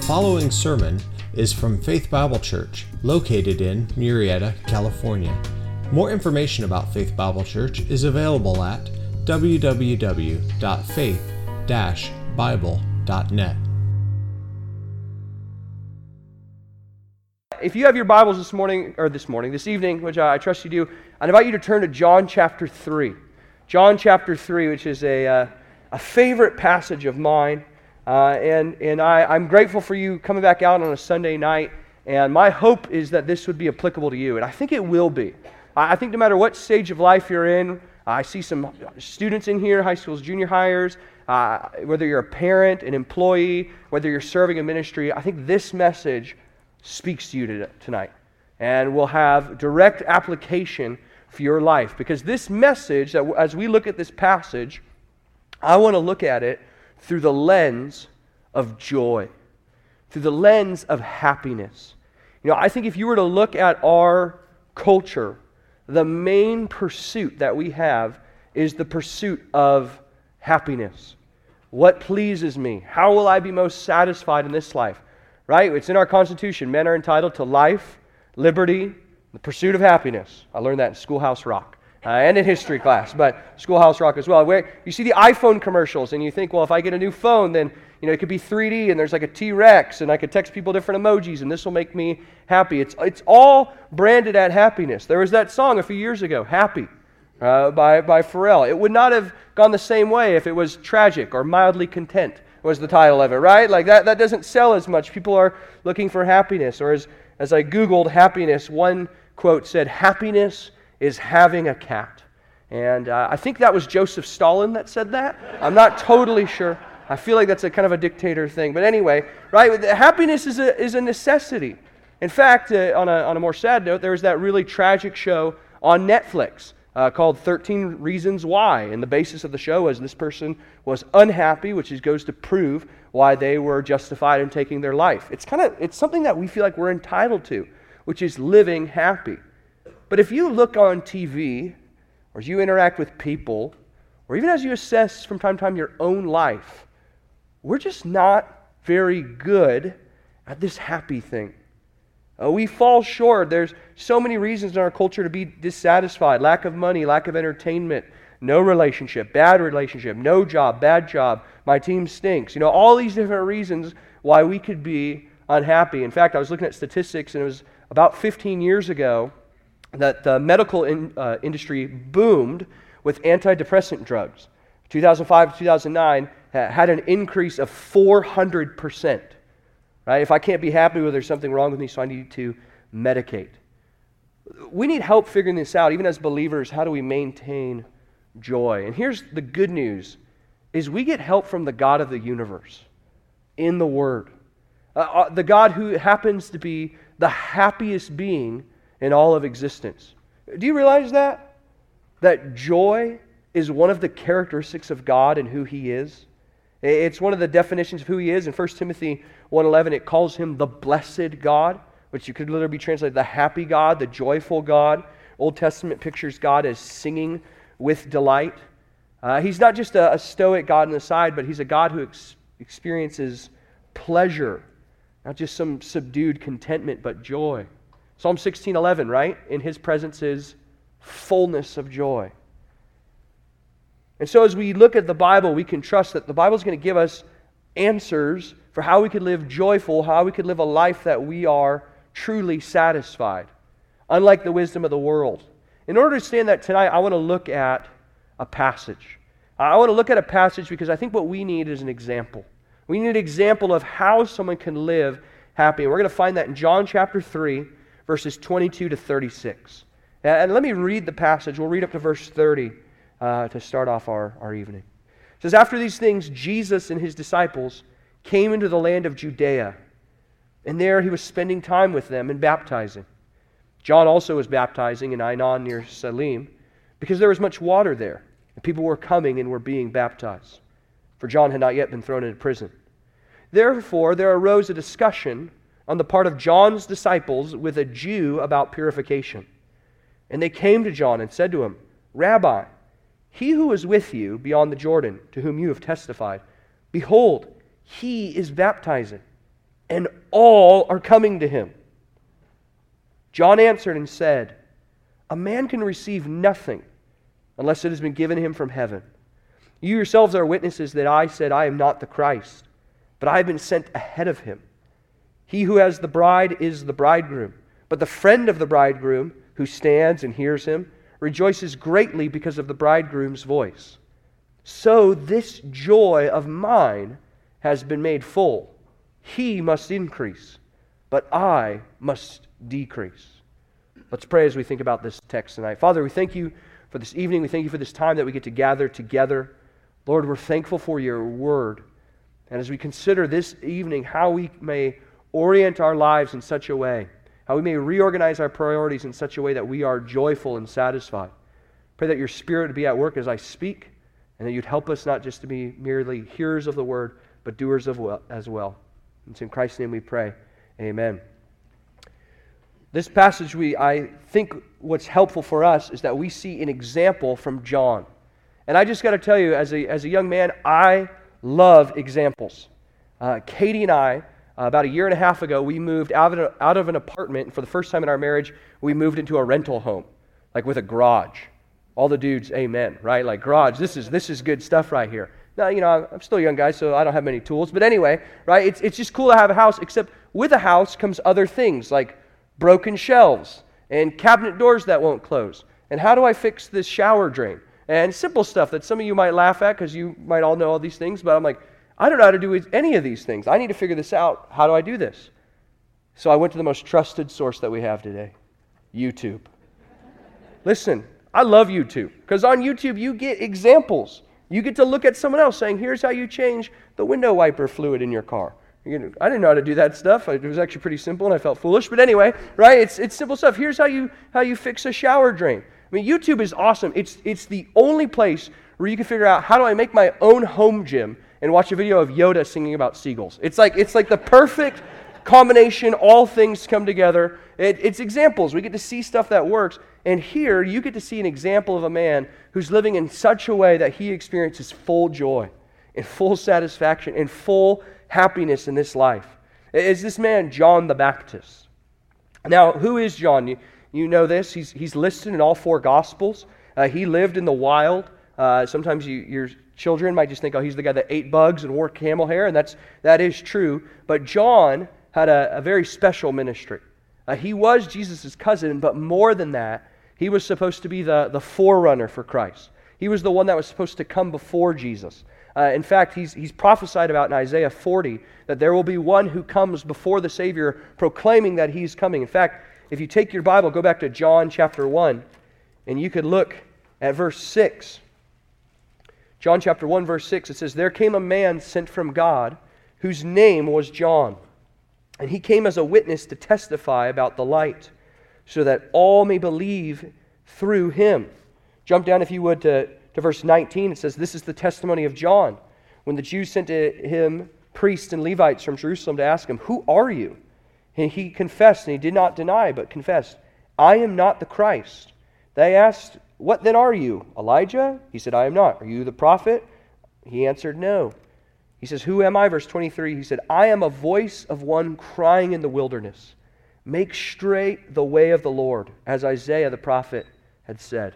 following sermon is from Faith Bible Church, located in Murrieta, California. More information about Faith Bible Church is available at www.faith-bible.net. If you have your Bibles this evening, which I trust you do, I'd invite you to turn to John chapter 3. John chapter 3, which is a favorite passage of mine. I'm grateful for you coming back out on a Sunday night, and my hope is that this would be applicable to you, and I think it will be. I think no matter what stage of life you're in, I see some students in here, high schools, junior hires, whether you're a parent, an employee, whether you're serving in ministry, I think this message speaks to you tonight and will have direct application for your life. Because this message, as we look at this passage, I want to look at it through the lens of joy, through the lens of happiness. You know, I think if you were to look at our culture, the main pursuit that we have is the pursuit of happiness. What pleases me? How will I be most satisfied in this life? Right? It's in our Constitution. Men are entitled to life, liberty, the pursuit of happiness. I learned that in Schoolhouse Rock. And in history class, but Schoolhouse Rock as well, where you see the iPhone commercials and you think, well, if I get a new phone, then it could be 3D and there's like a T-Rex and I could text people different emojis and this will make me happy. It's all branded at happiness. There was that song a few years ago, Happy, by Pharrell. It would not have gone the same way if it was tragic or mildly content was the title of it, right? Like that doesn't sell as much. People are looking for happiness. Or as I Googled happiness, one quote said, happiness is having a cat. And I think that was Joseph Stalin that said that. I'm not totally sure. I feel like that's a kind of a dictator thing. But anyway, right? Happiness is a necessity. In fact, on a more sad note, there was that really tragic show on Netflix called 13 Reasons Why. And the basis of the show was this person was unhappy, which goes to prove why they were justified in taking their life. It's something that we feel like we're entitled to, which is living happy. But if you look on TV, or as you interact with people, or even as you assess from time to time your own life, we're just not very good at this happy thing. We fall short. There's so many reasons in our culture to be dissatisfied. Lack of money, lack of entertainment, no relationship, bad relationship, no job, bad job, my team stinks. All these different reasons why we could be unhappy. In fact, I was looking at statistics, and it was about 15 years ago that the medical industry boomed with antidepressant drugs. 2005 to 2009 had an increase of 400%. Right? If I can't be happy, well, there's something wrong with me, so I need to medicate. We need help figuring this out, even as believers. How do we maintain joy? And here's the good news, is we get help from the God of the universe in the Word. The God who happens to be the happiest being in all of existence. Do you realize that? That joy is one of the characteristics of God and who He is. It's one of the definitions of who He is. In 1 Timothy 1:11, it calls Him the blessed God, which you could literally be translated the happy God, the joyful God. Old Testament pictures God as singing with delight. He's not just a stoic God on the side, but He's a God who experiences pleasure, not just some subdued contentment, but joy. Psalm 16:11, right? In His presence is fullness of joy. And so as we look at the Bible, we can trust that the Bible is going to give us answers for how we could live joyful, how we could live a life that we are truly satisfied, unlike the wisdom of the world. In order to understand that tonight, I want to look at a passage. I want to look at a passage because I think what we need is an example. We need an example of how someone can live happy. And we're going to find that in John chapter 3, verses 22 to 36. And let me read the passage. We'll read up to verse 30 to start off our evening. It says, after these things, Jesus and His disciples came into the land of Judea, and there He was spending time with them and baptizing. John also was baptizing in Ainon near Salim, because there was much water there, and people were coming and were being baptized, for John had not yet been thrown into prison. Therefore, there arose a discussion on the part of John's disciples with a Jew about purification. And they came to John and said to him, Rabbi, he who is with you beyond the Jordan, to whom you have testified, behold, he is baptizing, and all are coming to him. John answered and said, a man can receive nothing unless it has been given him from heaven. You yourselves are witnesses that I said I am not the Christ, but I have been sent ahead of him. He who has the bride is the bridegroom, but the friend of the bridegroom, who stands and hears him, rejoices greatly because of the bridegroom's voice. So this joy of mine has been made full. He must increase, but I must decrease. Let's pray as we think about this text tonight. Father, we thank you for this evening. We thank you for this time that we get to gather together. Lord, we're thankful for your word. And as we consider this evening how we may orient our lives in such a way, how we may reorganize our priorities in such a way that we are joyful and satisfied. Pray that your Spirit would be at work as I speak, and that you'd help us not just to be merely hearers of the word, but doers as well. It's in Christ's name we pray. Amen. This passage, I think what's helpful for us is that we see an example from John. And I just got to tell you, as a young man, I love examples. Katie and I, about a year and a half ago, we moved out of an apartment, and for the first time in our marriage, we moved into a rental home, like with a garage. All the dudes, amen, right? Like garage, this is good stuff right here. Now, I'm still a young guy, so I don't have many tools. But anyway, right, it's just cool to have a house, except with a house comes other things, like broken shelves and cabinet doors that won't close. And how do I fix this shower drain? And simple stuff that some of you might laugh at because you might all know all these things, but I'm like, I don't know how to do any of these things. I need to figure this out. How do I do this? So I went to the most trusted source that we have today, YouTube. Listen, I love YouTube because on YouTube you get examples. You get to look at someone else saying, here's how you change the window wiper fluid in your car. I didn't know how to do that stuff. It was actually pretty simple and I felt foolish. But anyway, right? It's simple stuff. Here's how you fix a shower drain. I mean, YouTube is awesome. It's the only place where you can figure out how do I make my own home gym and watch a video of Yoda singing about seagulls. It's like the perfect combination. All things come together. It's examples. We get to see stuff that works. And here you get to see an example of a man who's living in such a way that he experiences full joy and full satisfaction and full happiness in this life. Is this man John the Baptist? Now, who is John? You know this. He's listed in all four Gospels. He lived in the wild. Sometimes your children might just think, oh, he's the guy that ate bugs and wore camel hair, and that is true. But John had a very special ministry. He was Jesus' cousin, but more than that, he was supposed to be the forerunner for Christ. He was the one that was supposed to come before Jesus. In fact, he's prophesied about in Isaiah 40 that there will be one who comes before the Savior proclaiming that he's coming. In fact, if you take your Bible, go back to John chapter 1, and you could look at verse 6. John chapter 1, verse 6, it says, there came a man sent from God whose name was John. And he came as a witness to testify about the light, so that all may believe through him. Jump down, if you would, to verse 19. It says, this is the testimony of John. When the Jews sent to him priests and Levites from Jerusalem to ask him, who are you? And he confessed, and he did not deny, but confessed, I am not the Christ. They asked, what then are you? Elijah? He said, I am not. Are you the prophet? He answered, no. He says, who am I? Verse 23, he said, I am a voice of one crying in the wilderness. Make straight the way of the Lord, as Isaiah the prophet had said.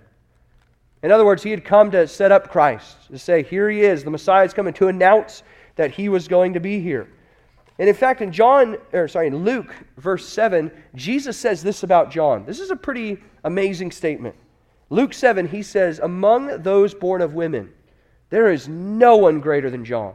In other words, he had come to set up Christ, to say, here he is, the Messiah is coming, to announce that he was going to be here. And in fact, in Luke, verse 7, Jesus says this about John. This is a pretty amazing statement. Luke 7, he says, among those born of women, there is no one greater than John.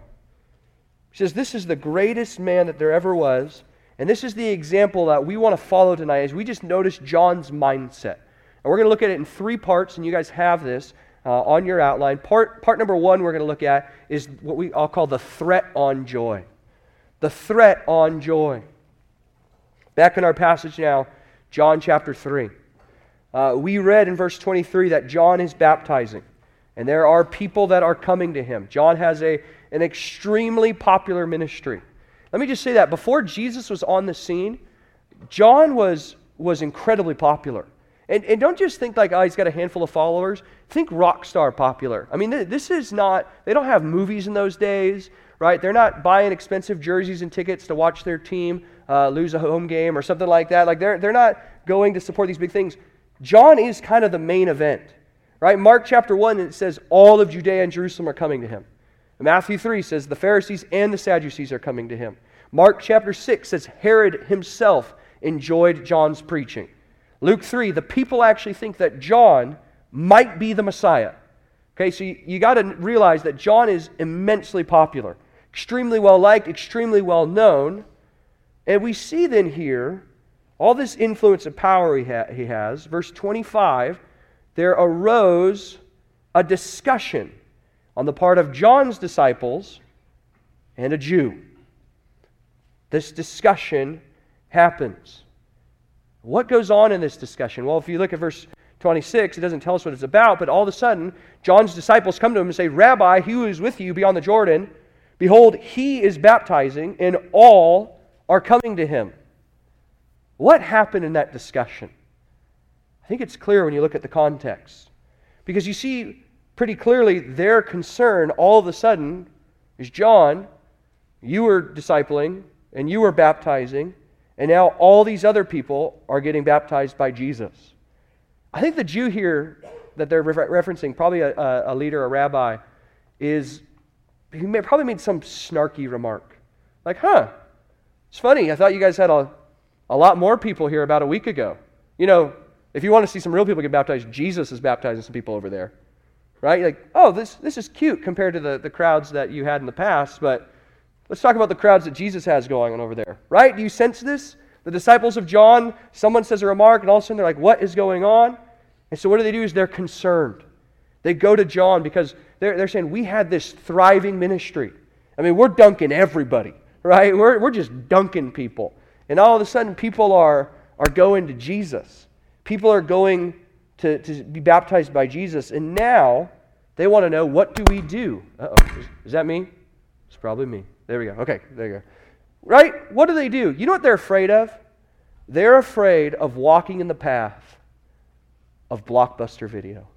He says, this is the greatest man that there ever was. And this is the example that we want to follow tonight as we just notice John's mindset. And we're going to look at it in three parts, and you guys have this on your outline. Part number one we're going to look at is what I'll call the threat on joy. The threat on joy. Back in our passage now, John chapter 3. We read in verse 23 that John is baptizing, and there are people that are coming to him. John has an extremely popular ministry. Let me just say that before Jesus was on the scene, John was incredibly popular. And don't just think like, oh, he's got a handful of followers. Think rock star popular. I mean, this is not, they don't have movies in those days, right? They're not buying expensive jerseys and tickets to watch their team lose a home game or something like that. Like they're not going to support these big things. John is kind of the main event, right? Mark chapter 1, it says all of Judea and Jerusalem are coming to him. Matthew 3 says the Pharisees and the Sadducees are coming to him. Mark chapter 6 says Herod himself enjoyed John's preaching. Luke 3, the people actually think that John might be the Messiah. Okay, so you got to realize that John is immensely popular, extremely well liked, extremely well known. And we see then here all this influence and power he has. Verse 25, there arose a discussion on the part of John's disciples and a Jew. This discussion happens. What goes on in this discussion? Well, if you look at verse 26, it doesn't tell us what it's about, but all of a sudden, John's disciples come to him and say, Rabbi, he who is with you beyond the Jordan, behold, he is baptizing, and all are coming to him. What happened in that discussion? I think it's clear when you look at the context. Because you see pretty clearly their concern all of a sudden is, John, you were discipling, and you were baptizing, and now all these other people are getting baptized by Jesus. I think the Jew here that they're referencing, probably a leader, a rabbi, probably made some snarky remark. Like, it's funny, I thought you guys had a lot more people here about a week ago. You know, if you want to see some real people get baptized, Jesus is baptizing some people over there. Right? Like, oh, this is cute compared to the crowds that you had in the past, but let's talk about the crowds that Jesus has going on over there. Right? Do you sense this? The disciples of John, someone says a remark, and all of a sudden they're like, what is going on? And so what do? Is they're concerned. They go to John because they're saying, we had this thriving ministry. I mean, we're dunking everybody, right? We're just dunking people. And all of a sudden people are going to Jesus. People are going to be baptized by Jesus. And now they want to know, what do we do? Uh-oh. Is that me? It's probably me. There we go. Okay, there you go. Right? What do? You know what they're afraid of? They're afraid of walking in the path of Blockbuster Video.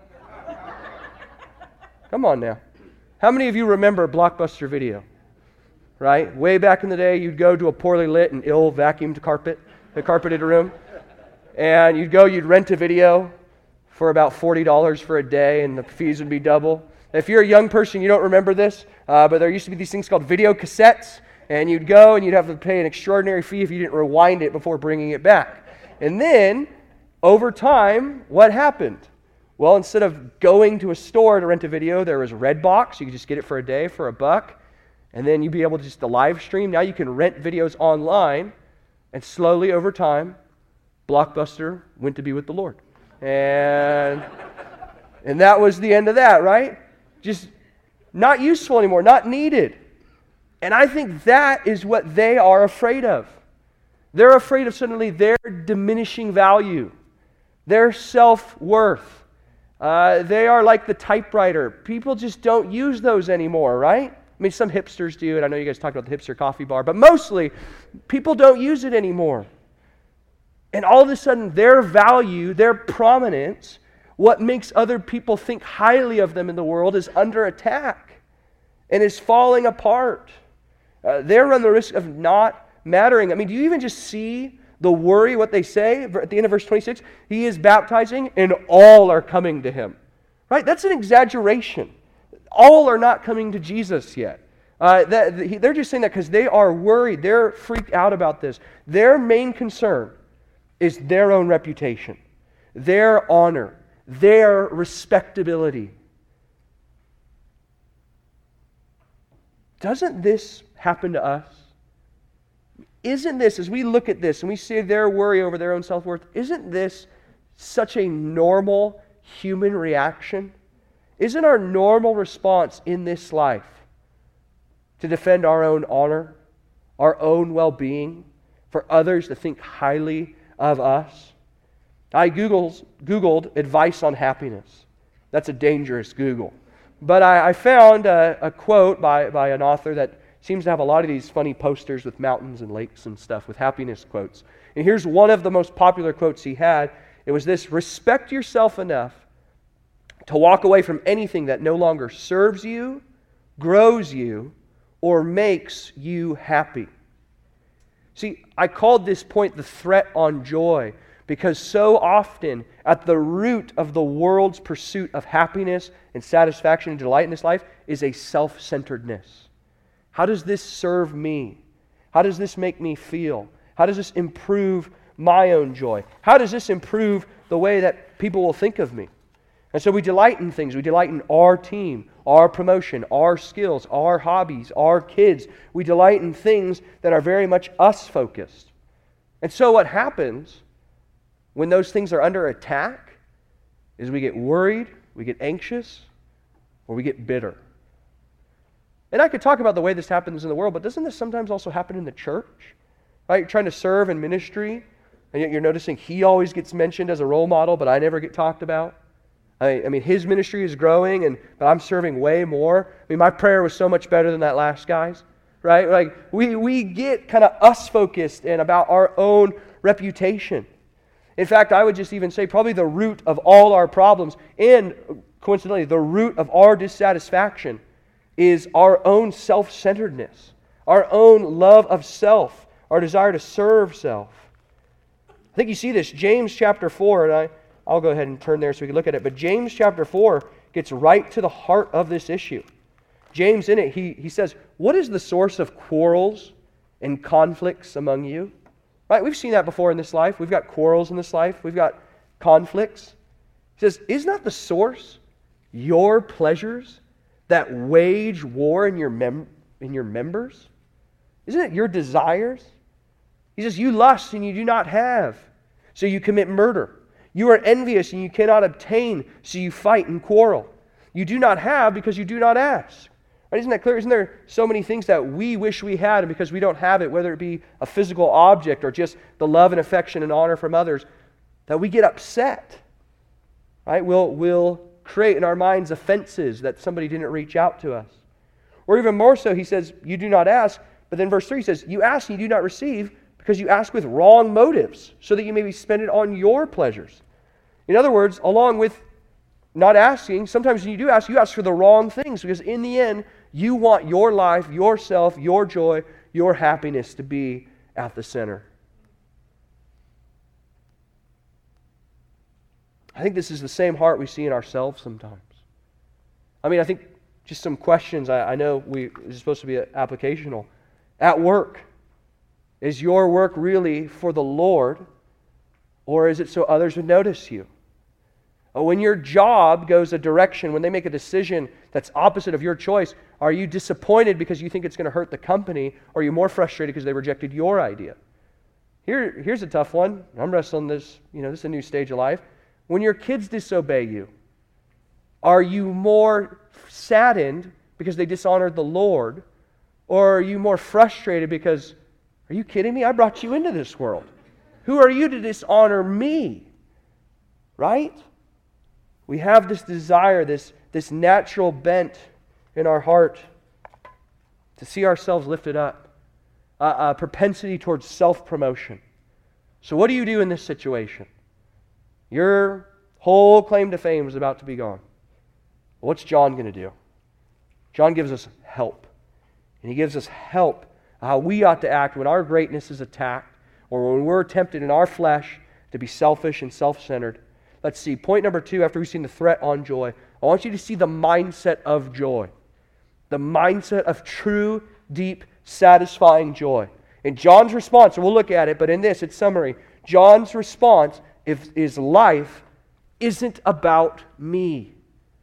Come on now. How many of you remember Blockbuster Video? Right? Way back in the day, you'd go to a poorly lit and ill vacuumed carpeted room, and you'd rent a video for about $40 for a day, and the fees would be double. If you're a young person, you don't remember this, but there used to be these things called video cassettes, and you'd go and you'd have to pay an extraordinary fee if you didn't rewind it before bringing it back. And then, over time, what happened? Well, instead of going to a store to rent a video, there was Redbox. You could just get it for a day for $1, and then you'd be able to just live stream. Now you can rent videos online, and slowly over time, Blockbuster went to be with the Lord. And that was the end of that, right? Just not useful anymore, not needed. And I think that is what they are afraid of. They're afraid of suddenly their diminishing value, their self-worth. They are like the typewriter. People just don't use those anymore, right? I mean, some hipsters do, and I know you guys talked about the hipster coffee bar, but mostly, people don't use it anymore. And all of a sudden, their value, their prominence, what makes other people think highly of them in the world is under attack and is falling apart. They run the risk of not mattering. I mean, do you even just see the worry, what they say at the end of verse 26? He is baptizing and all are coming to him. Right? That's an exaggeration. All are not coming to Jesus yet. They're just saying that because they are worried. They're freaked out about this. Their main concern is their own reputation, their honor, their respectability. Doesn't this happen to us? Isn't this, as we look at this and we see their worry over their own self-worth, isn't this such a normal human reaction? Isn't our normal response in this life to defend our own honor, our own well-being, for others to think highly of us? I Googled advice on happiness. That's a dangerous Google. But I found a quote by an author that seems to have a lot of these funny posters with mountains and lakes and stuff with happiness quotes. And here's one of the most popular quotes he had. It was this: respect yourself enough to walk away from anything that no longer serves you, grows you, or makes you happy? See, I called this point the threat on joy because so often at the root of the world's pursuit of happiness and satisfaction and delight in this life is a self-centeredness. How does this serve me? How does this make me feel? How does this improve my own joy? How does this improve the way that people will think of me? And so we delight in things. We delight in our team, our promotion, our skills, our hobbies, our kids. We delight in things that are very much us-focused. And so what happens when those things are under attack is we get worried, we get anxious, or we get bitter. And I could talk about the way this happens in the world, but doesn't this sometimes also happen in the church? Right? You're trying to serve in ministry, and yet you're noticing he always gets mentioned as a role model, but I never get talked about. I mean, his ministry is growing, but I'm serving way more. I mean, my prayer was so much better than that last guy's, right? Like, we get kind of us-focused and about our own reputation. In fact, I would just even say probably the root of all our problems, and coincidentally, the root of our dissatisfaction is our own self-centeredness, our own love of self, our desire to serve self. I think you see this, James chapter 4, and I'll go ahead and turn there so we can look at it. But James chapter 4 gets right to the heart of this issue. James in it, he says, what is the source of quarrels and conflicts among you? Right? We've seen that before in this life. We've got quarrels in this life. We've got conflicts. He says, is not the source your pleasures that wage war in your members? Isn't it your desires? He says, you lust and you do not have, so you commit murder. You are envious and you cannot obtain, so you fight and quarrel. You do not have because you do not ask. Right? Isn't that clear? Isn't there so many things that we wish we had, and because we don't have it, whether it be a physical object or just the love and affection and honor from others, that we get upset? Right? We'll create in our minds offenses that somebody didn't reach out to us. Or even more so, he says, you do not ask, but then verse 3 says, you ask and you do not receive because you ask with wrong motives, so that you may spend it on your pleasures. In other words, along with not asking, sometimes when you ask for the wrong things, because in the end, you want your life, yourself, your joy, your happiness to be at the center. I think this is the same heart we see in ourselves sometimes. I mean, I think just some questions. I know it's supposed to be applicational. At work, is your work really for the Lord, or is it so others would notice you? When your job goes a direction, when they make a decision that's opposite of your choice, are you disappointed because you think it's going to hurt the company, or are you more frustrated because they rejected your idea? Here's a tough one. I'm wrestling this, this is a new stage of life. When your kids disobey you, are you more saddened because they dishonored the Lord, or are you more frustrated because, are you kidding me? I brought you into this world. Who are you to dishonor me? Right? We have this desire, this natural bent in our heart to see ourselves lifted up, a propensity towards self-promotion. So what do you do in this situation? Your whole claim to fame is about to be gone. What's John going to do? John gives us help. And he gives us help how we ought to act when our greatness is attacked, or when we're tempted in our flesh to be selfish and self-centered. Let's see, point number 2, after we've seen the threat on joy, I want you to see the mindset of joy. The mindset of true, deep, satisfying joy. And John's response, and we'll look at it, but in this, it's summary. John's response is life isn't about me.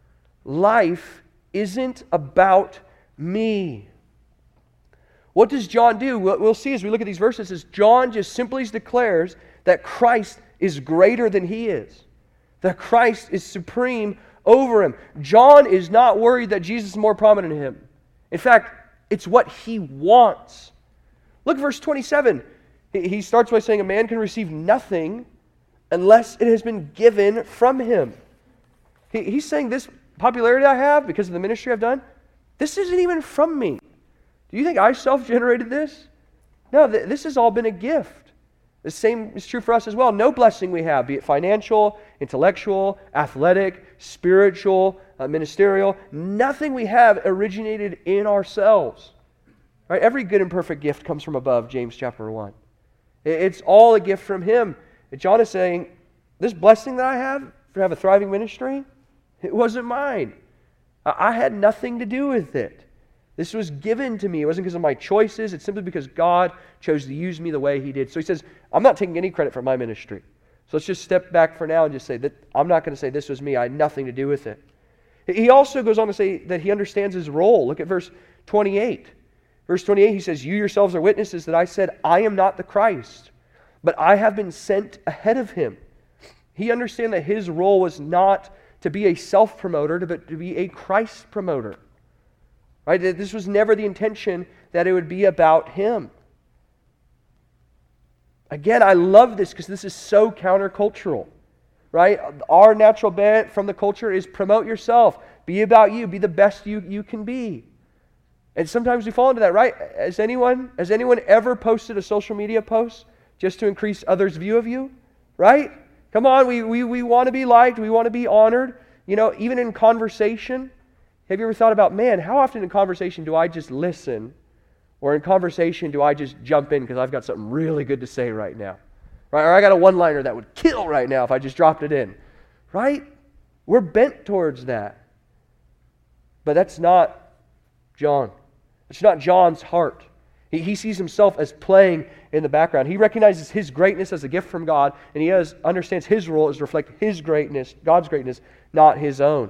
Life isn't about me. What does John do? We'll see as we look at these verses is John just simply declares that Christ is greater than he is. That Christ is supreme over him. John is not worried that Jesus is more prominent than him. In fact, it's what he wants. Look at verse 27. He starts by saying a man can receive nothing unless it has been given from him. He's saying this popularity I have because of the ministry I've done, this isn't even from me. Do you think I self-generated this? No, this has all been a gift. The same is true for us as well. No blessing we have, be it financial, intellectual, athletic, spiritual, ministerial, nothing we have originated in ourselves. Right? Every good and perfect gift comes from above, James chapter 1. It's all a gift from Him. And John is saying, this blessing that I have to have a thriving ministry, it wasn't mine. I had nothing to do with it. This was given to me. It wasn't because of my choices. It's simply because God chose to use me the way He did. So He says, I'm not taking any credit for my ministry. So let's just step back for now and just say that I'm not going to say this was me. I had nothing to do with it. He also goes on to say that He understands His role. Look at verse 28. Verse 28, He says, you yourselves are witnesses that I said, I am not the Christ, but I have been sent ahead of Him. He understands that His role was not to be a self-promoter, but to be a Christ promoter. Right? This was never the intention that it would be about Him. Again, I love this because this is so countercultural. Right? Our natural bent from the culture is promote yourself. Be about you. Be the best you can be. And sometimes we fall into that, right? Has anyone ever posted a social media post just to increase others' view of you? Right? Come on, we want to be liked. We want to be honored. You know, even in conversation, have you ever thought about, man, how often in conversation do I just listen? Or in conversation do I just jump in because I've got something really good to say right now? Right? Or I got a one-liner that would kill right now if I just dropped it in. Right? We're bent towards that. But that's not John. It's not John's heart. He sees himself as playing in the background. He recognizes his greatness as a gift from God, and he understands his role is to reflect His greatness, God's greatness, not his own.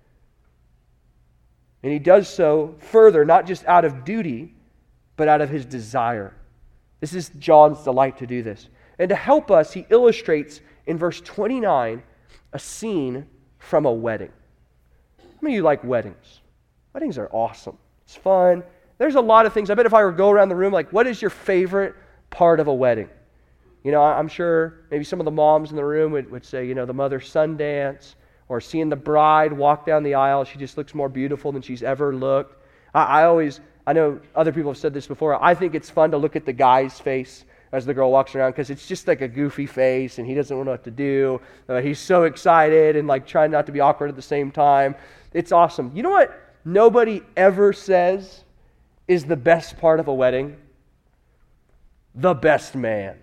And he does so further, not just out of duty, but out of his desire. This is John's delight to do this. And to help us, he illustrates in verse 29 a scene from a wedding. How many of you like weddings? Weddings are awesome. It's fun. There's a lot of things. I bet if I were to go around the room, like, what is your favorite part of a wedding? You know, I'm sure maybe some of the moms in the room would say, you know, the mother-son dance, or seeing the bride walk down the aisle. She just looks more beautiful than she's ever looked. I know other people have said this before, I think it's fun to look at the guy's face as the girl walks around because it's just like a goofy face and he doesn't know what to do. He's so excited and like trying not to be awkward at the same time. It's awesome. You know what nobody ever says is the best part of a wedding? The best man.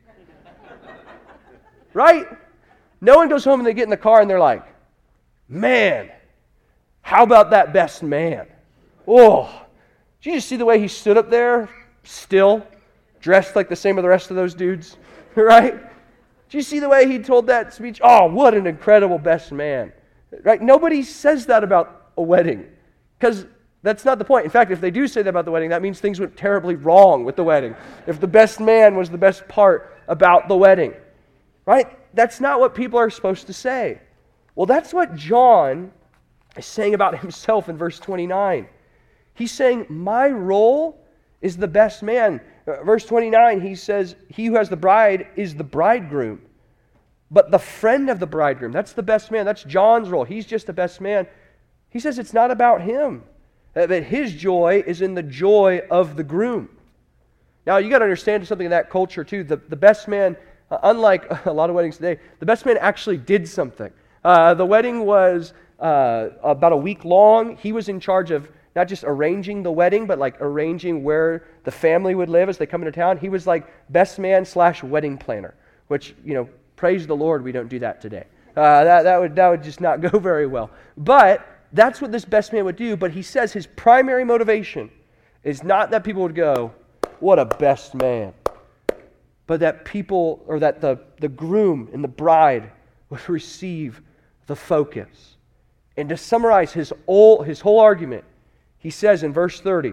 Right? No one goes home and they get in the car and they're like, man, how about that best man? Oh, did you just see the way he stood up there, still, dressed like the same as the rest of those dudes? Right? Did you see the way he told that speech? Oh, what an incredible best man. Right? Nobody says that about a wedding because that's not the point. In fact, if they do say that about the wedding, that means things went terribly wrong with the wedding. If the best man was the best part about the wedding. Right? That's not what people are supposed to say. Well, that's what John is saying about himself in verse 29. He's saying, my role is the best man. Verse 29, he says, he who has the bride is the bridegroom. But the friend of the bridegroom, that's the best man. That's John's role. He's just the best man. He says it's not about him. That his joy is in the joy of the groom. Now, you got to understand something in that culture, too. The best man, unlike a lot of weddings today, the best man actually did something. The wedding was about a week long. He was in charge of not just arranging the wedding, but like arranging where the family would live as they come into town. He was like best man / wedding planner, which, you know, praise the Lord, we don't do that today. That would just not go very well. But that's what this best man would do. But he says his primary motivation is not that people would go, what a best man. But that people, or that the groom and the bride would receive the focus. And to summarize his whole argument, he says in verse 30,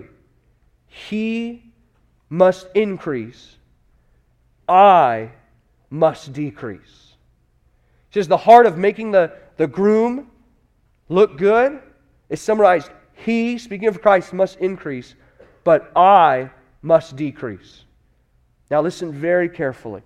he must increase, I must decrease. He says the heart of making the groom look good is summarized, he, speaking of Christ, must increase, but I must decrease. Now listen very carefully.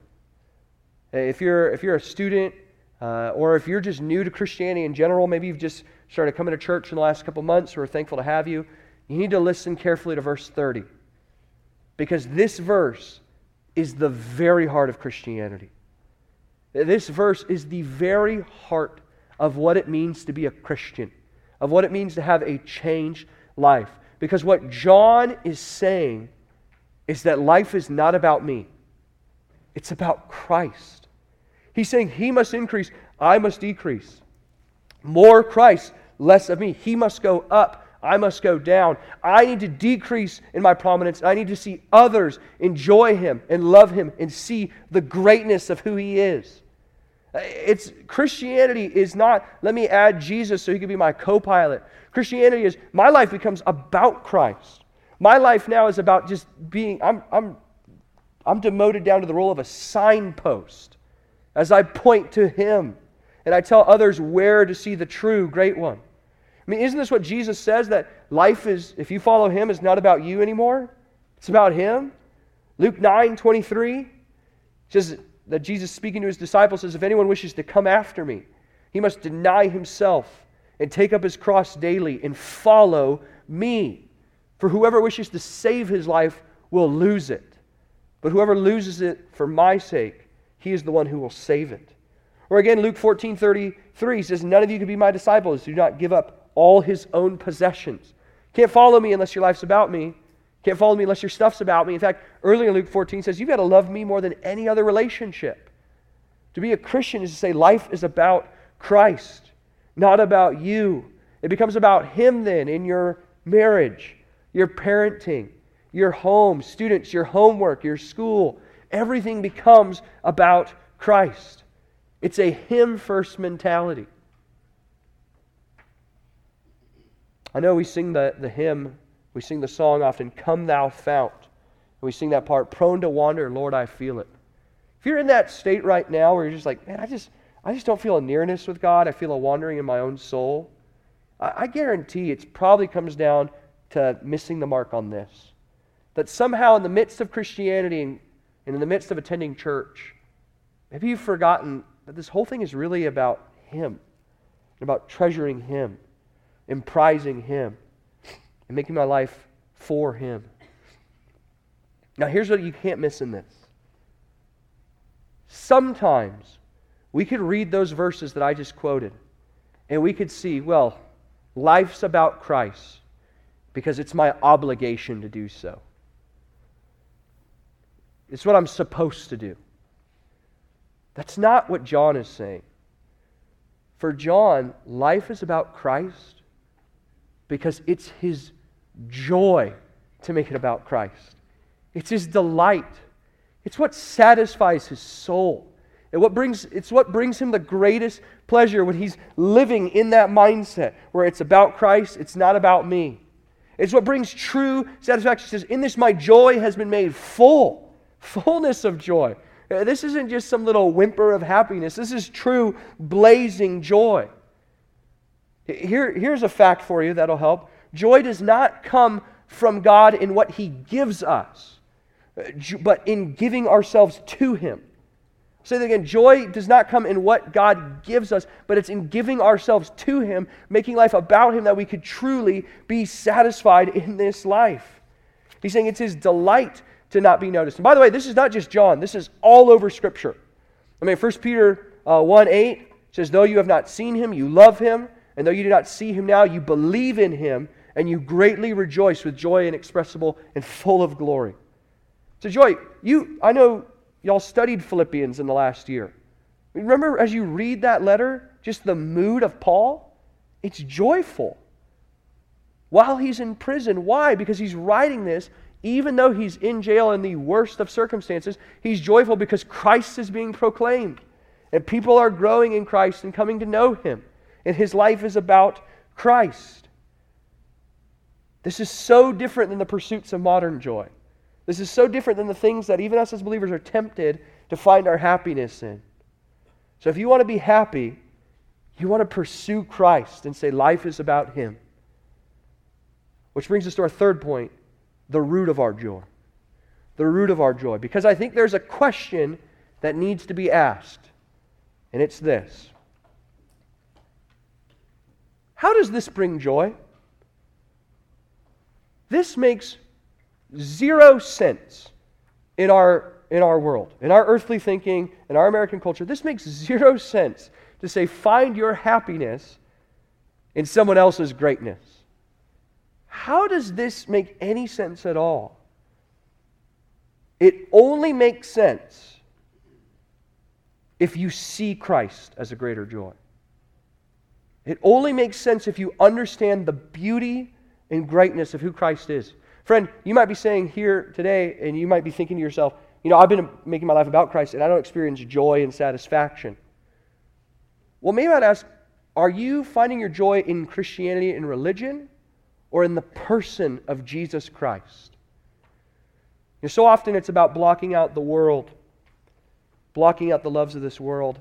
If you're a student, or if you're just new to Christianity in general, maybe you've just started coming to church in the last couple months, we're thankful to have you. You need to listen carefully to verse 30. Because this verse is the very heart of Christianity. This verse is the very heart of what it means to be a Christian, of what it means to have a changed life. Because what John is saying is that life is not about me. It's about Christ. He's saying He must increase, I must decrease. More Christ, less of me. He must go up, I must go down. I need to decrease in my prominence. I need to see others enjoy Him and love Him and see the greatness of who He is. Christianity is not, let me add Jesus so He can be my co-pilot. Christianity is, my life becomes about Christ. My life now is about just being, I'm demoted down to the role of a signpost as I point to Him and I tell others where to see the true great one. I mean, isn't this what Jesus says, that life is, if you follow Him, is not about you anymore? It's about Him. Luke 9:23 says that Jesus, speaking to His disciples, says, if anyone wishes to come after me, he must deny himself and take up his cross daily and follow me. For whoever wishes to save his life will lose it. But whoever loses it for my sake, he is the one who will save it. Or again, Luke 14:33 says, none of you can be my disciples who do not give up all his own possessions. Can't follow me unless your life's about me. Can't follow me unless your stuff's about me. In fact, earlier in Luke 14 says, you've got to love me more than any other relationship. To be a Christian is to say life is about Christ, not about you. It becomes about Him then in your marriage, your parenting, your home, students, your homework, your school. Everything becomes about Christ. It's a Him first mentality. I know we sing the hymn, we sing the song often, Come Thou Fount. And we sing that part, prone to wander, Lord, I feel it. If you're in that state right now where you're just like, man, I just don't feel a nearness with God, I feel a wandering in my own soul, I guarantee it probably comes down to missing the mark on this. That somehow in the midst of Christianity and in the midst of attending church, maybe you've forgotten that this whole thing is really about Him, about treasuring Him, and prizing Him, and making my life for Him. Now here's what you can't miss in this. Sometimes we could read those verses that I just quoted, and we could see, well, life's about Christ because it's my obligation to do so. It's what I'm supposed to do. That's not what John is saying. For John, life is about Christ because it's his joy to make it about Christ. It's his delight. It's what satisfies his soul. It's what brings him the greatest pleasure when he's living in that mindset where it's about Christ, it's not about me. It's what brings true satisfaction. It says, in this my joy has been made full. Fullness of joy. This isn't just some little whimper of happiness. This is true blazing joy. Here's a fact for you that'll help. Joy does not come from God in what He gives us, but in giving ourselves to Him. Say that again. Joy does not come in what God gives us, but it's in giving ourselves to Him, making life about Him, that we could truly be satisfied in this life. He's saying it's His delight to not be noticed. And by the way, this is not just John. This is all over Scripture. I mean, 1 Peter 1:8 says, though you have not seen Him, you love Him. And though you do not see Him now, you believe in Him, and you greatly rejoice with joy inexpressible and full of glory. So joy, I know y'all studied Philippians in the last year. Remember as you read that letter, just the mood of Paul? It's joyful. While he's in prison. Why? Because he's writing this, even though he's in jail in the worst of circumstances, he's joyful because Christ is being proclaimed. And people are growing in Christ and coming to know Him. And his life is about Christ. This is so different than the pursuits of modern joy. This is so different than the things that even us as believers are tempted to find our happiness in. So if you want to be happy, you want to pursue Christ and say life is about Him. Which brings us to our third point, the root of our joy. The root of our joy. Because I think there's a question that needs to be asked. And it's this. How does this bring joy? This makes zero sense in our world, in our earthly thinking, in our American culture. This makes zero sense to say find your happiness in someone else's greatness. how does this make any sense at all? It only makes sense if you see Christ as a greater joy. It only makes sense if you understand the beauty and greatness of who Christ is. Friend, you might be saying here today, and you might be thinking to yourself, I've been making my life about Christ, and I don't experience joy and satisfaction. Well, maybe I'd ask, are you finding your joy in Christianity and religion, or in the person of Jesus Christ? So often it's about blocking out the world, blocking out the loves of this world.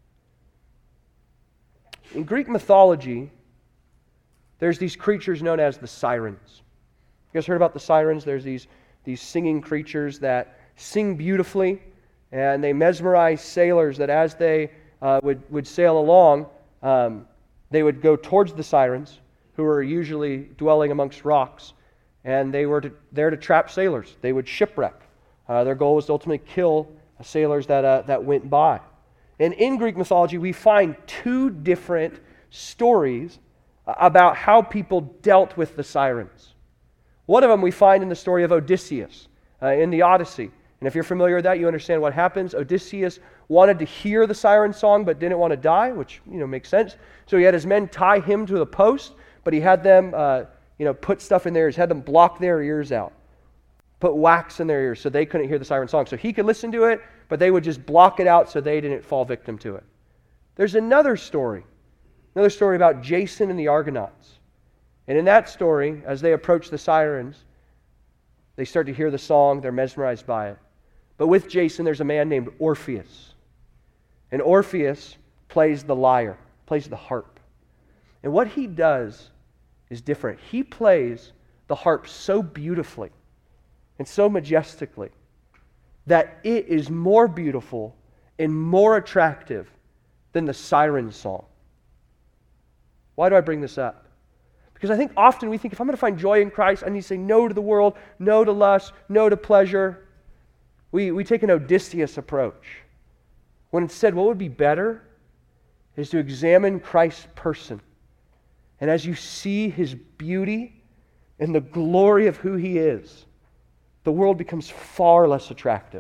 In Greek mythology, there's these creatures known as the sirens. You guys heard about the sirens? There's these singing creatures that sing beautifully, and they mesmerize sailors that as they would sail along, they would go towards the sirens, who were usually dwelling amongst rocks, and they were there to trap sailors. They would shipwreck. Their goal was to ultimately kill sailors that went by. And in Greek mythology, we find two different stories about how people dealt with the sirens. One of them we find in the story of Odysseus in the Odyssey. And if you're familiar with that, you understand what happens. Odysseus wanted to hear the siren song but didn't want to die, which makes sense. So he had his men tie him to the post, but he had them put stuff in their ears, had them block their ears out, put wax in their ears so they couldn't hear the siren song. So he could listen to it, but they would just block it out so they didn't fall victim to it. There's another story about Jason and the Argonauts. And in that story, as they approach the sirens, they start to hear the song, they're mesmerized by it. But with Jason, there's a man named Orpheus. And Orpheus plays the lyre, plays the harp. And what he does is different. He plays the harp so beautifully and so majestically that it is more beautiful and more attractive than the siren song. Why do I bring this up? Because I think often we think if I'm going to find joy in Christ, I need to say no to the world, no to lust, no to pleasure. We take an Odysseus approach. When instead, what would be better is to examine Christ's person. And as you see His beauty and the glory of who He is, the world becomes far less attractive.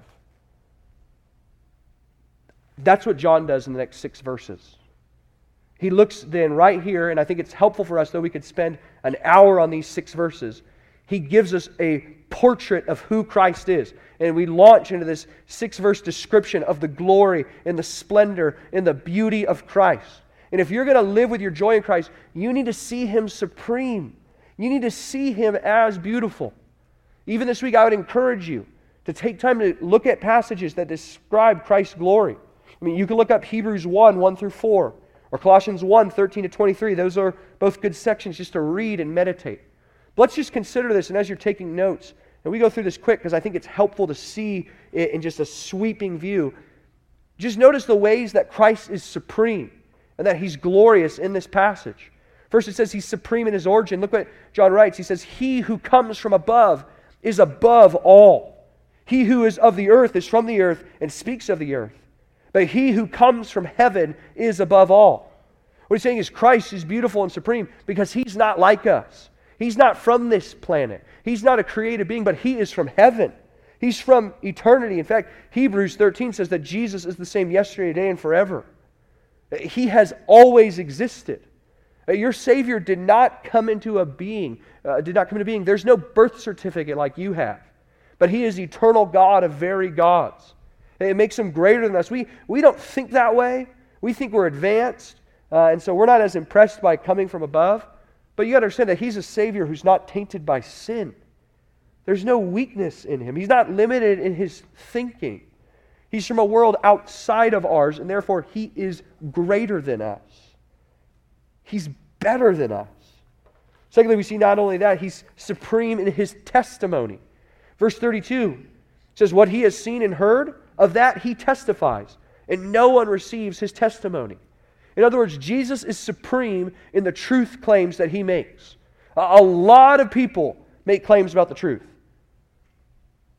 That's what John does in the next 6 verses. He looks then right here, and I think it's helpful for us, though we could spend an hour on these 6 verses. He gives us a portrait of who Christ is. And we launch into this 6-verse description of the glory and the splendor and the beauty of Christ. And if you're going to live with your joy in Christ, you need to see Him supreme. You need to see Him as beautiful. Even this week, I would encourage you to take time to look at passages that describe Christ's glory. I mean, you can look up Hebrews 1 through 4, or Colossians 1, 13 to 23. Those are both good sections just to read and meditate. But let's just consider this, and as you're taking notes, and we go through this quick because I think it's helpful to see it in just a sweeping view. Just notice the ways that Christ is supreme and that He's glorious in this passage. First it says He's supreme in His origin. Look what John writes. He says, He who comes from above is above all. He who is of the earth is from the earth and speaks of the earth. But He who comes from heaven is above all. What He's saying is Christ is beautiful and supreme because He's not like us. He's not from this planet. He's not a created being, but He is from heaven. He's from eternity. In fact, Hebrews 13 says that Jesus is the same yesterday, today, and forever. He has always existed. Your Savior did not come into being. There's no birth certificate like you have. But He is eternal God of very gods. It makes Him greater than us. We don't think that way. We think we're advanced. And so we're not as impressed by coming from above. But you got to understand that He's a Savior who's not tainted by sin. There's no weakness in Him. He's not limited in His thinking. He's from a world outside of ours, and therefore He is greater than us. He's better than us. Secondly, we see not only that, He's supreme in His testimony. Verse 32 says, what He has seen and heard, of that He testifies, and no one receives His testimony. In other words, Jesus is supreme in the truth claims that He makes. A lot of people make claims about the truth.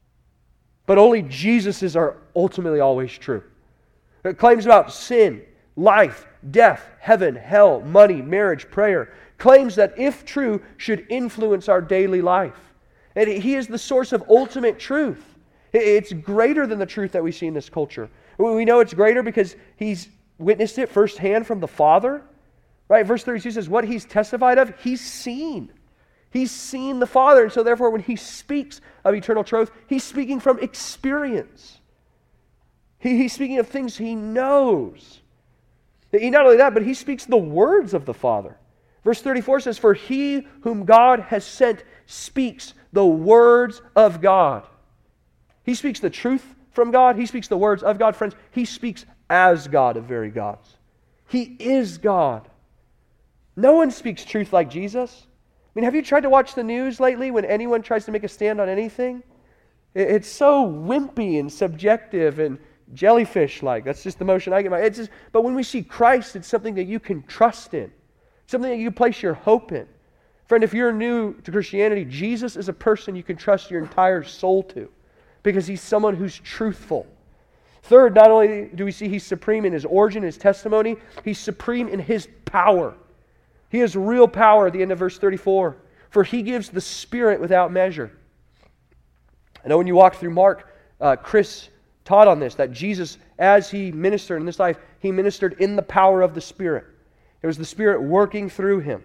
But only Jesus's are ultimately always true. Claims about sin, life, death, heaven, hell, money, marriage, prayer. Claims that, if true, should influence our daily life. And He is the source of ultimate truth. It's greater than the truth that we see in this culture. We know it's greater because He's witnessed it firsthand from the Father. Right? Verse 32 says, what He's testified of, He's seen. He's seen the Father. And so therefore, when He speaks of eternal truth, He's speaking from experience. He's speaking of things He knows. Not only that, but He speaks the words of the Father. Verse 34 says, for He whom God has sent speaks the words of God. He speaks the truth from God. He speaks the words of God. Friends, He speaks as God of very gods. He is God. No one speaks truth like Jesus. I mean, have you tried to watch the news lately when anyone tries to make a stand on anything? It's so wimpy and subjective and jellyfish-like. That's just the motion I get. But when we see Christ, it's something that you can trust in. Something that you place your hope in. Friend, if you're new to Christianity, Jesus is a person you can trust your entire soul to because He's someone who's truthful. Third, not only do we see He's supreme in His origin, His testimony, He's supreme in His power. He has real power at the end of verse 34. For He gives the Spirit without measure. I know when you walk through Mark, Chris taught on this, that Jesus, as He ministered in this life, He ministered in the power of the Spirit. It was the Spirit working through Him.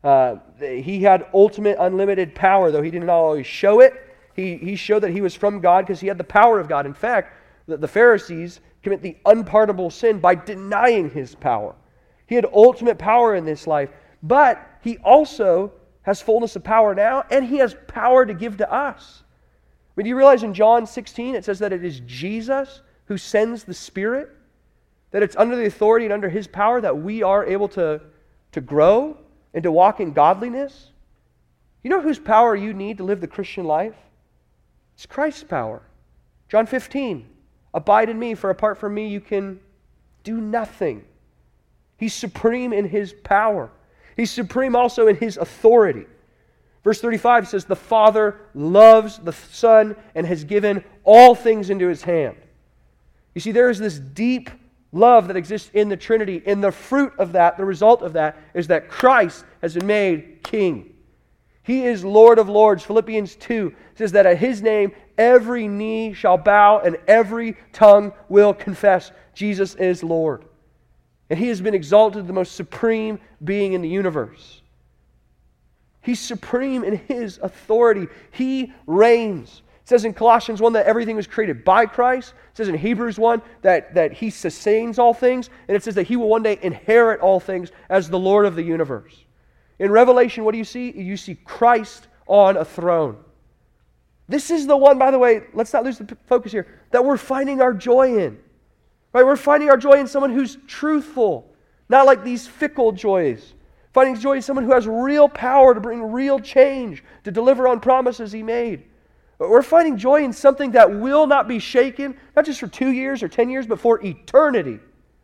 He had ultimate, unlimited power, though He didn't always show it. He showed that He was from God because He had the power of God. In fact, the Pharisees commit the unpardonable sin by denying His power. He had ultimate power in this life, but He also has fullness of power now, and He has power to give to us. I mean, do you realize in John 16 it says that it is Jesus who sends the Spirit? That it's under the authority and under His power that we are able to grow and to walk in godliness? You know whose power you need to live the Christian life? It's Christ's power. John 15, abide in me, for apart from me you can do nothing. He's supreme in His power. He's supreme also in His authority. Verse 35 says, the Father loves the Son and has given all things into His hand. You see, there is this deep love that exists in the Trinity, and the fruit of that, the result of that, is that Christ has been made King. He is Lord of Lords. Philippians 2 says that at His name every knee shall bow and every tongue will confess Jesus is Lord. And He has been exalted, the most supreme being in the universe. He's supreme in His authority. He reigns. It says in Colossians 1 that everything was created by Christ. It says in Hebrews 1 that He sustains all things. And it says that He will one day inherit all things as the Lord of the universe. In Revelation, what do you see? You see Christ on a throne. This is the one, by the way, let's not lose the focus here, that we're finding our joy in. Right? We're finding our joy in someone who's truthful, not like these fickle joys. Finding joy in someone who has real power to bring real change, to deliver on promises He made. We're finding joy in something that will not be shaken, not just for 2 years or 10 years, but for eternity.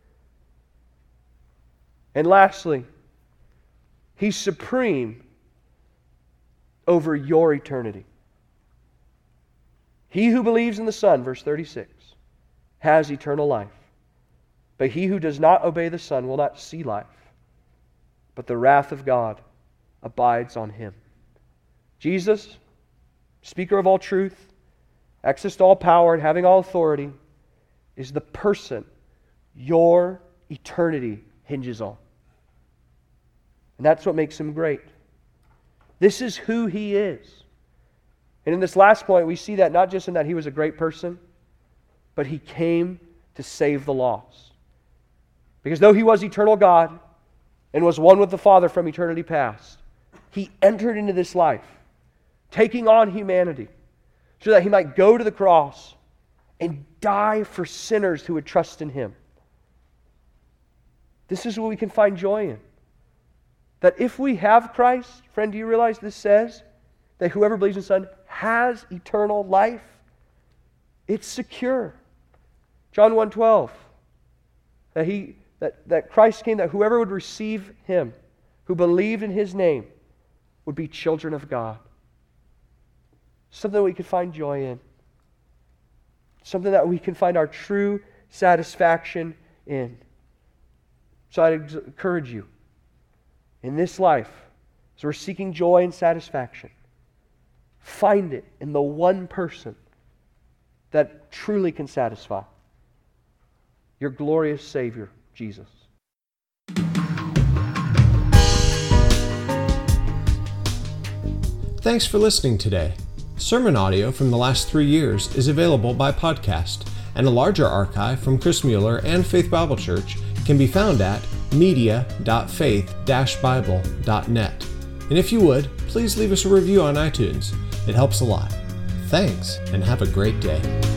And lastly, He's supreme over your eternity. He who believes in the Son, verse 36, has eternal life. But he who does not obey the Son will not see life, but the wrath of God abides on him. Jesus, speaker of all truth, access to all power and having all authority, is the person your eternity hinges on. And that's what makes Him great. This is who He is. And in this last point, we see that not just in that He was a great person, but He came to save the lost. Because though He was eternal God and was one with the Father from eternity past, He entered into this life, taking on humanity, so that He might go to the cross and die for sinners who would trust in Him. This is what we can find joy in. That if we have Christ, friend, do you realize this says that whoever believes in the Son has eternal life? It's secure. John 1:12, that Christ came, that whoever would receive Him, who believed in His name, would be children of God. Something that we can find joy in. Something that we can find our true satisfaction in. So I'd encourage you, in this life, as we're seeking joy and satisfaction, find it in the one person that truly can satisfy. Your glorious Savior, Jesus. Thanks for listening today. Sermon audio from the last 3 years is available by podcast, and a larger archive from Chris Mueller and Faith Bible Church can be found at media.faith-bible.net. And if you would, please leave us a review on iTunes. It helps a lot. Thanks, and have a great day.